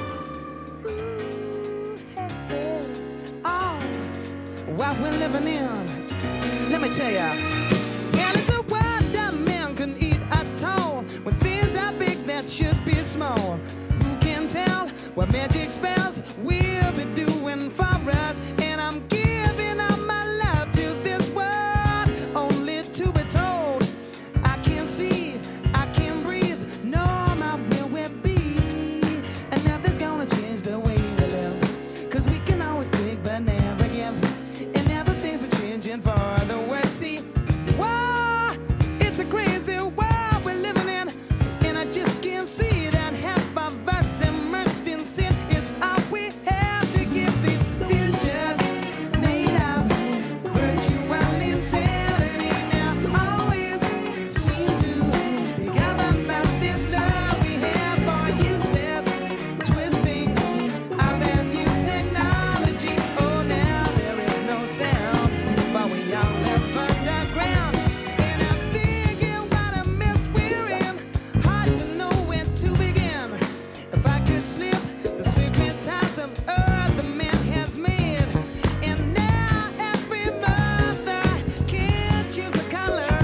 Oh, what we're living in. Let me tell ya. And it's a world that man can eat at all. When things are big that should be small. Who can tell what magic spells we'll be doing for us? And I'm giving up my love to this world, only to be told I can't see, I can't breathe, no, my will will be. And nothing's gonna change the way we live, cause we can always take but never give. And now the things are changing for the worse. See, whoa, it's a crazy world we're living in, and I just can't see that half of us immersed in sin is all we have to give. These futures made of virtual insanity now always seem to be governed by this love we have for useless twisting of that new technology. Oh, now there is no sound, but we all live underground. And I'm thinking what a mess we're in, hard to know where to begin. If I could slip the secret ties of earth the man has made, and now every mother can choose a color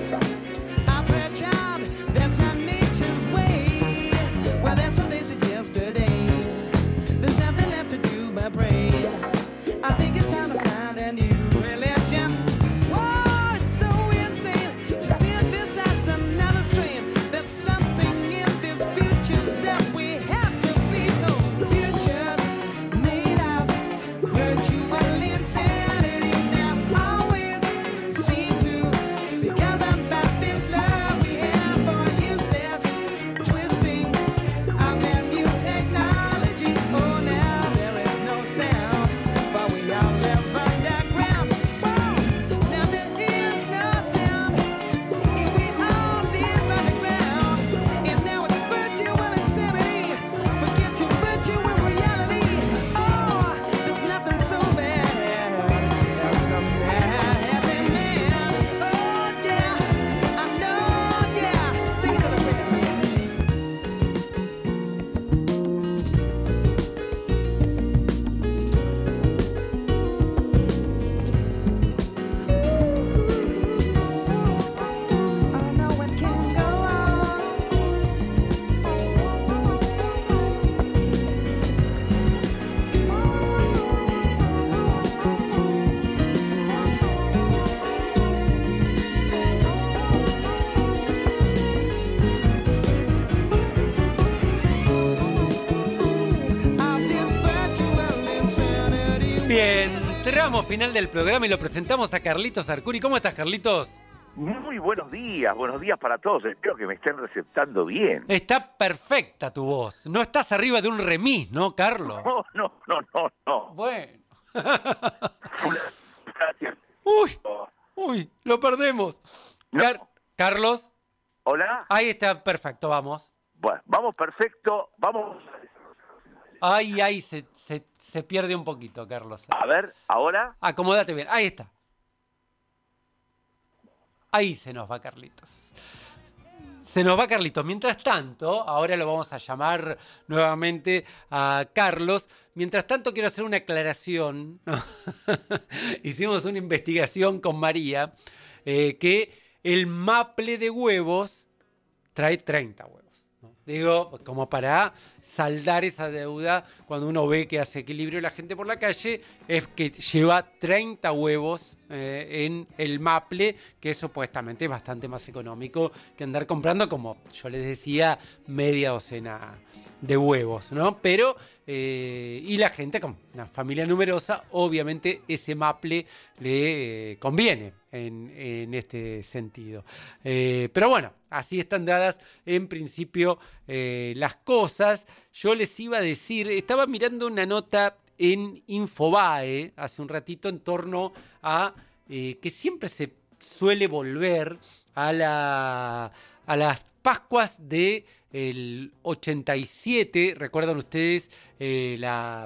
of her child. That's not nature's way. Well, that's what they suggest today. There's nothing left to do but pray. I think it's time to find a new religion. Whoa, it's so insane to see this as another strain. There's something in these futures that we have to be told. Futures made of virtual insanity now always seem to be governed by this love we have for useless twisting of that new technology. Oh, now there is no sound, for we all live underground. Whoa, now there is no sound, if we all live underground. And now it's virtual insanity, forget your virtual reality. Oh, there's nothing so bad as a mad happy man. Oh yeah, I know, yeah. Take it to the break. I know it can go on. Of this virtual insanity. Bien, tramo final del programa y lo presentamos a Carlitos Arcuri. ¿Cómo estás, Carlitos? Muy buenos días, buenos días para todos. Espero que me estén receptando bien. Está perfecta tu voz. No estás arriba de un remis, ¿no, Carlos? No, no, no, no, no. Bueno. Gracias. Uy, uy, lo perdemos. No. Car- Carlos, Hola. ahí está, perfecto, vamos. Bueno, vamos perfecto. Vamos. Ay, ay, se, se, se pierde un poquito, Carlos. A ver, ahora. Acomódate bien, ahí está. Ahí se nos va Carlitos. Se nos va Carlitos. Mientras tanto, ahora lo vamos a llamar nuevamente a Carlos. Mientras tanto, quiero hacer una aclaración. Hicimos una investigación con María, eh, que el maple de huevos trae treinta huevos. ¿no? Digo, como para saldar esa deuda cuando uno ve que hace equilibrio la gente por la calle, es que lleva treinta huevos eh, en el Maple, que supuestamente es bastante más económico que andar comprando, como yo les decía, media docena de huevos, ¿no? Pero, eh, y la gente con una familia numerosa, obviamente ese Maple le eh, conviene en, en este sentido. Eh, pero bueno, así están dadas en principio eh, las cosas. Yo les iba a decir, estaba mirando una nota en Infobae hace un ratito en torno a eh, que siempre se suele volver a, la, a las Pascuas de el ochenta y siete, recuerdan ustedes eh, la,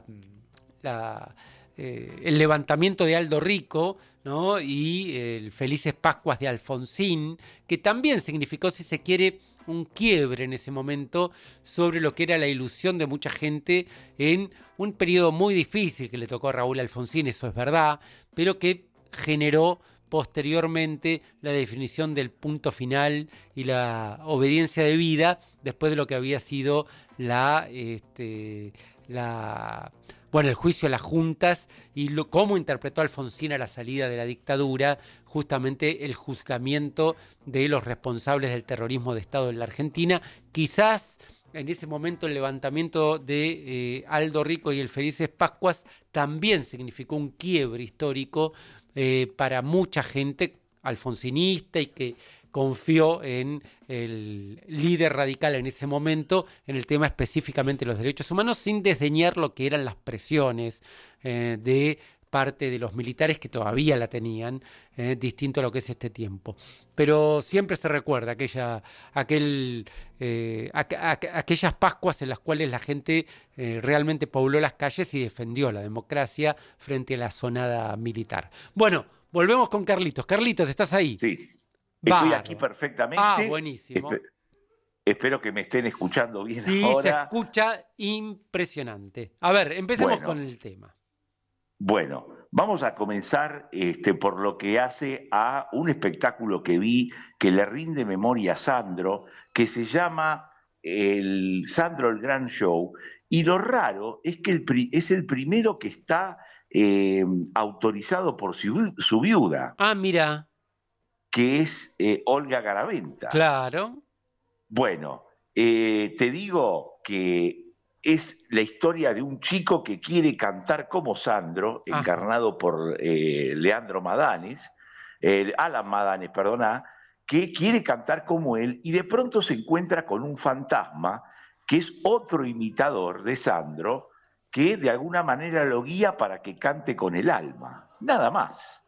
la, eh, el levantamiento de Aldo Rico, ¿no? Y el Felices Pascuas de Alfonsín, que también significó, si se quiere, un quiebre en ese momento sobre lo que era la ilusión de mucha gente en un periodo muy difícil que le tocó a Raúl Alfonsín, eso es verdad, pero que generó posteriormente la definición del punto final y la obediencia de vida después de lo que había sido la, este, la, bueno, el juicio a las juntas y lo, cómo interpretó Alfonsín a la salida de la dictadura, justamente el juzgamiento de los responsables del terrorismo de Estado en la Argentina. Quizás en ese momento el levantamiento de eh, Aldo Rico y el Felices Pascuas también significó un quiebre histórico Eh, para mucha gente alfonsinista y que confió en el líder radical en ese momento en el tema específicamente de los derechos humanos, sin desdeñar lo que eran las presiones eh, de parte de los militares que todavía la tenían, eh, distinto a lo que es este tiempo. Pero siempre se recuerda aquella, aquel, eh, aqu aqu aquellas Pascuas en las cuales la gente eh, realmente pobló las calles y defendió la democracia frente a la sonada militar. Bueno, volvemos con Carlitos. Carlitos, ¿estás ahí? Sí, Bárbaro. estoy aquí perfectamente. Ah, buenísimo. Espe espero que me estén escuchando bien sí, ahora. Sí, se escucha impresionante. A ver, empecemos bueno. con el tema. Bueno, vamos a comenzar este, por lo que hace a un espectáculo que vi que le rinde memoria a Sandro, que se llama el Sandro el Gran Show, y lo raro es que el pri es el primero que está eh, autorizado por su, su viuda. Ah, mira. Que es eh, Olga Garaventa. Claro. Bueno, eh, te digo que es la historia de un chico que quiere cantar como Sandro, Ajá. encarnado por eh, Leandro Madanes, eh, Alan Madanes, perdona, que quiere cantar como él y de pronto se encuentra con un fantasma que es otro imitador de Sandro que de alguna manera lo guía para que cante con el alma. Nada más.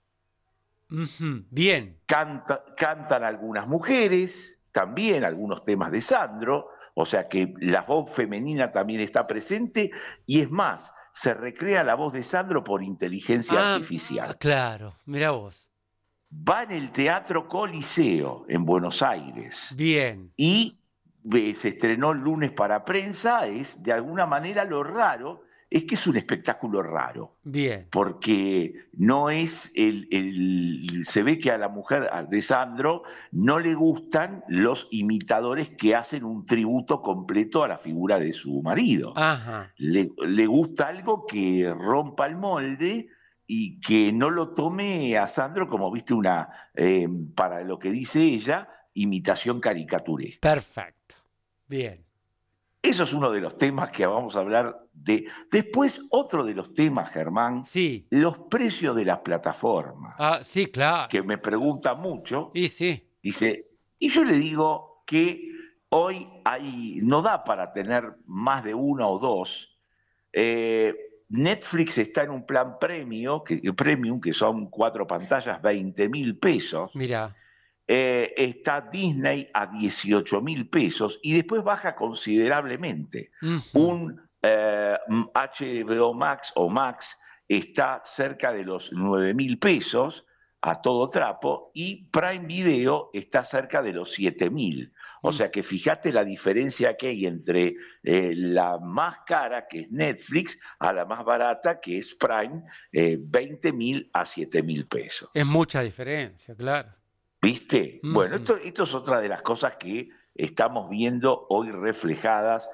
Uh-huh. Bien. Canta, cantan algunas mujeres, también algunos temas de Sandro. O sea que la voz femenina también está presente y es más, se recrea la voz de Sandro por inteligencia ah, artificial. Claro, mira vos. Va en el Teatro Coliseo en Buenos Aires. Bien. Y se estrenó el lunes para prensa, es de alguna manera lo raro, es que es un espectáculo raro. Bien. Porque no es el, el... Se ve que a la mujer de Sandro no le gustan los imitadores que hacen un tributo completo a la figura de su marido. Ajá. Le, le gusta algo que rompa el molde y que no lo tome a Sandro como, viste, una, eh, para lo que dice ella, imitación caricaturesca. Perfecto. Bien. Eso es uno de los temas que vamos a hablar de. Después, otro de los temas, Germán, sí. los precios de las plataformas. Ah, sí, claro. Que me pregunta mucho. Y sí. Dice, y yo le digo que hoy hay, no da para tener más de una o dos. Eh, Netflix está en un plan premium, que, premium, que son cuatro pantallas, veinte mil pesos. Mira. Eh, está Disney a dieciocho mil pesos y después baja considerablemente. Uh-huh. Un eh, H B O Max o Max está cerca de los nueve mil pesos a todo trapo y Prime Video está cerca de los siete mil. O sea que fíjate la diferencia que hay entre eh, la más cara, que es Netflix, a la más barata, que es Prime, eh, veinte mil a siete mil pesos. Es mucha diferencia, claro. ¿Viste? Uh-huh. Bueno, esto, esto es otra de las cosas que estamos viendo hoy reflejadas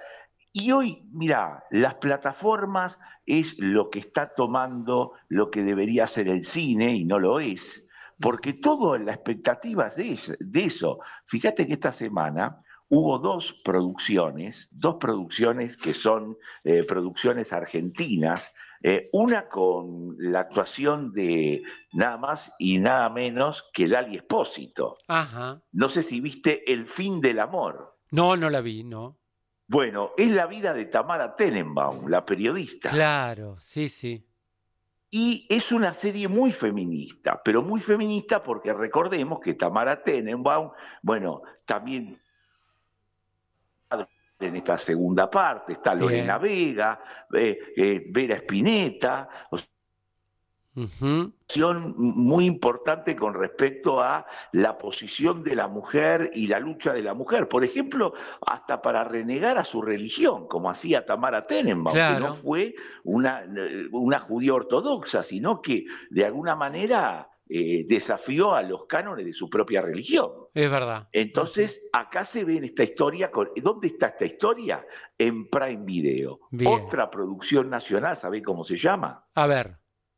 Y hoy, mirá, las plataformas es lo que está tomando lo que debería ser el cine y no lo es, porque toda la expectativa es de eso, de eso. Fíjate que esta semana hubo dos producciones, dos producciones que son eh, producciones argentinas, eh, una con la actuación de nada más y nada menos que Lali Espósito. Ajá. No sé si viste El fin del amor. No, no la vi, no. Bueno, es la vida de Tamara Tenenbaum, la periodista. Claro, sí, sí. Y es una serie muy feminista, pero muy feminista porque recordemos que Tamara Tenenbaum, bueno, también en esta segunda parte está Lorena Bien. Vega, eh, eh, Vera Spinetta, o sea, uh-huh. muy importante con respecto a la posición de la mujer y la lucha de la mujer, por ejemplo, hasta para renegar a su religión, como hacía Tamara Tenenbaum, Claro. que no fue una, una judía ortodoxa, sino que de alguna manera eh, desafió a los cánones de su propia religión. Es verdad. Entonces, acá se ve en esta historia, con, ¿dónde está esta historia? En Prime Video. Bien. Otra producción nacional, ¿sabés cómo se llama? A ver.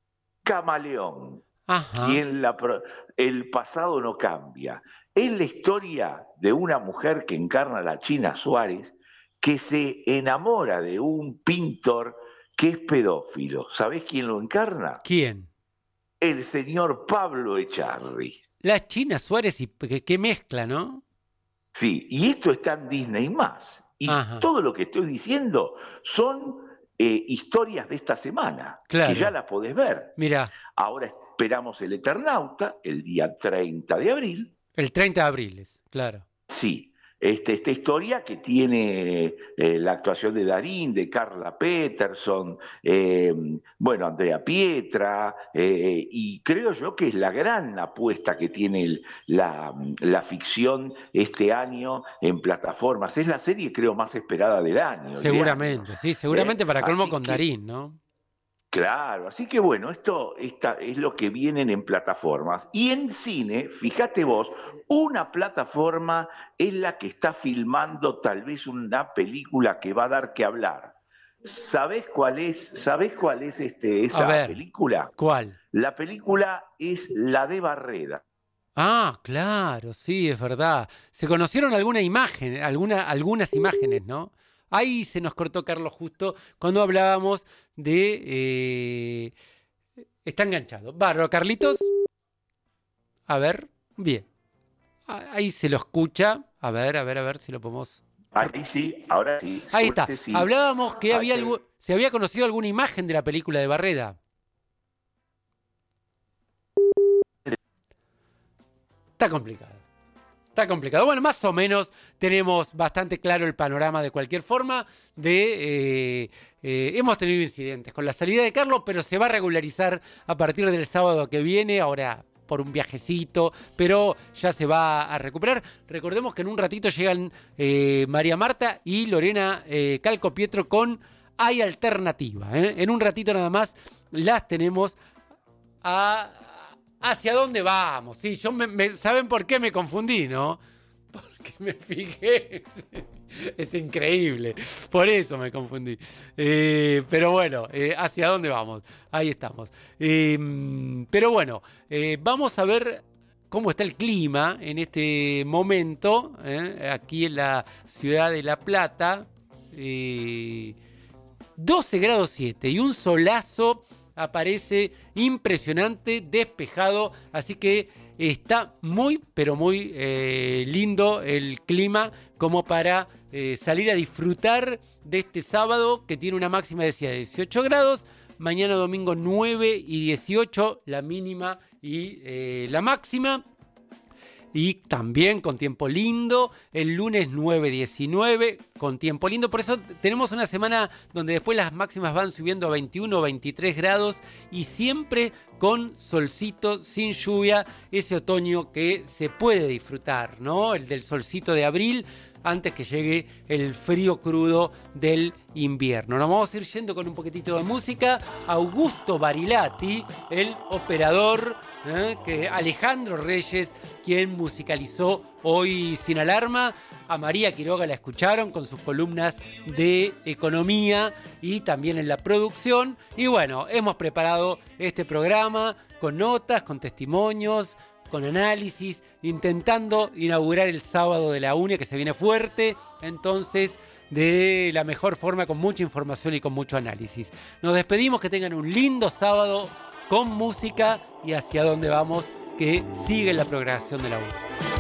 Camaleón. Ajá. Quien la, el pasado no cambia. Es la historia de una mujer que encarna a la China Suárez, que se enamora de un pintor que es pedófilo. ¿Sabés quién lo encarna? ¿Quién? El señor Pablo Echarri. La China Suárez, y qué, qué mezcla, ¿no? Sí, y esto está en Disney más. Y Ajá. todo lo que estoy diciendo son eh, historias de esta semana, Claro. que ya las podés ver. Mirá. Ahora esperamos El Eternauta, el día treinta de abril. El treinta de abril, es, claro. Sí, este, esta historia que tiene eh, la actuación de Darín, de Carla Peterson, eh, bueno, Andrea Pietra, eh, y creo yo que es la gran apuesta que tiene el, la, la ficción este año en plataformas. Es la serie, creo, más esperada del año. Seguramente, año. sí, seguramente Eh, para colmo así con que- Darín, ¿no? Claro, así que bueno, esto esta, es lo que vienen en plataformas. Y en cine, fíjate vos, una plataforma es la que está filmando tal vez una película que va a dar que hablar. ¿Sabés cuál es, ¿sabés cuál es este, esa A ver. película? ¿Cuál? La película es la de Barreda. Ah, claro, sí, es verdad. Se conocieron alguna imagen, alguna, algunas imágenes, ¿no? Ahí se nos cortó Carlos justo cuando hablábamos de... eh, Está enganchado. Bárbaro, Carlitos. A ver, bien. Ah, ahí se lo escucha. A ver, a ver, a ver si lo podemos... Ahí sí, ahora sí. Ahí está. suerte sí. Hablábamos que Ahí había se- algo, se había conocido alguna imagen de la película de Barreda. Está complicado. Está complicado. Bueno, más o menos tenemos bastante claro el panorama de cualquier forma. De, eh, eh, hemos tenido incidentes con la salida de Carlos, pero se va a regularizar a partir del sábado que viene. Ahora por un viajecito, pero ya se va a recuperar. Recordemos que en un ratito llegan eh, María Marta y Lorena eh, Calco Pietro con Hay Alternativa. ¿eh? En un ratito nada más las tenemos a... ¿Hacia dónde vamos? Sí, yo me, me- ¿saben por qué me confundí, no? Porque me fijé. Es increíble. Por eso me confundí. Eh, pero bueno, eh, ¿hacia dónde vamos? Ahí estamos. Eh, pero bueno, eh, vamos a ver cómo está el clima en este momento, eh, aquí en la ciudad de La Plata. Eh, doce grados siete y un solazo aparece impresionante, despejado, así que está muy, pero muy eh, lindo el clima como para eh, salir a disfrutar de este sábado que tiene una máxima de dieciocho grados, mañana domingo nueve y dieciocho, la mínima y eh, la máxima. Y también con tiempo lindo, el lunes nueve diecinueve, con tiempo lindo. Por eso tenemos una semana donde después las máximas van subiendo a veintiuno, veintitrés grados y siempre con solcito, sin lluvia, ese otoño que se puede disfrutar, ¿no? El del solcito de abril, antes que llegue el frío crudo del invierno. Nos vamos a ir yendo con un poquitito de música. Augusto Barilati, el operador, ¿eh? que Alejandro Reyes, quien musicalizó Hoy Sin Alarma. A María Quiroga la escucharon con sus columnas de economía y también en la producción. Y bueno, hemos preparado este programa con notas, con testimonios, con análisis, intentando inaugurar el sábado de la UNIA, que se viene fuerte, entonces de la mejor forma, con mucha información y con mucho análisis. Nos despedimos, que tengan un lindo sábado con música y hacia dónde vamos, que sigue la programación de la UNIA.